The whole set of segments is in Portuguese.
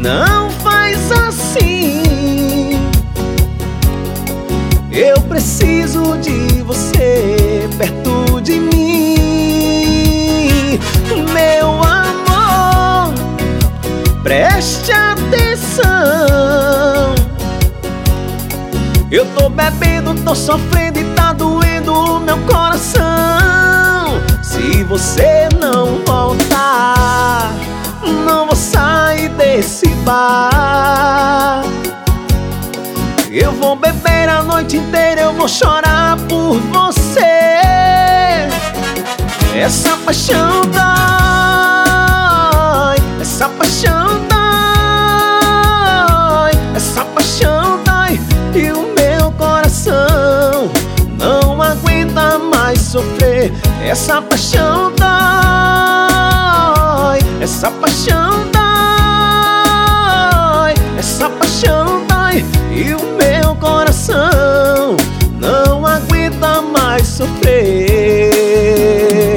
não faz assim. Eu preciso de você perto de mim. Meu amor, preste atenção. Eu tô bebendo, tô sofrendo e tá doendo o meu coração. Se você não voltar, não vou sair desse bar. Eu vou beber a noite inteira, eu vou chorar por você. Essa paixão dói, essa paixão dói, essa paixão dói. E o meu coração não aguenta mais sofrer. Essa paixão dói, essa paixão dói, essa paixão dói. E o meu coração não aguenta mais sofrer.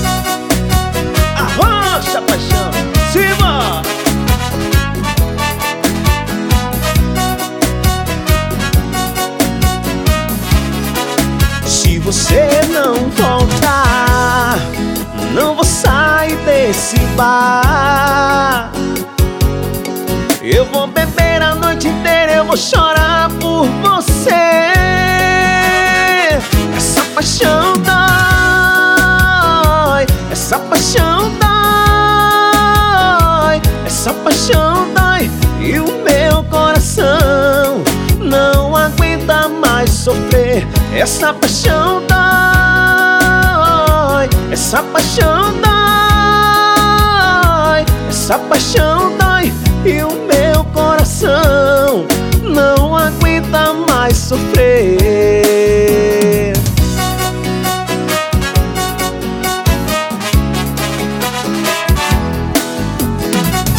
Arrocha, paixão, cima! Se você não voltar, não vou sair desse bar. Eu vou beber a noite inteira, eu vou chorar por você. Essa paixão dói, essa paixão dói, essa paixão dói. E o meu coração não aguenta mais sofrer. Essa paixão dói, essa paixão dói, essa paixão dói. E o meu coração não aguenta mais sofrer.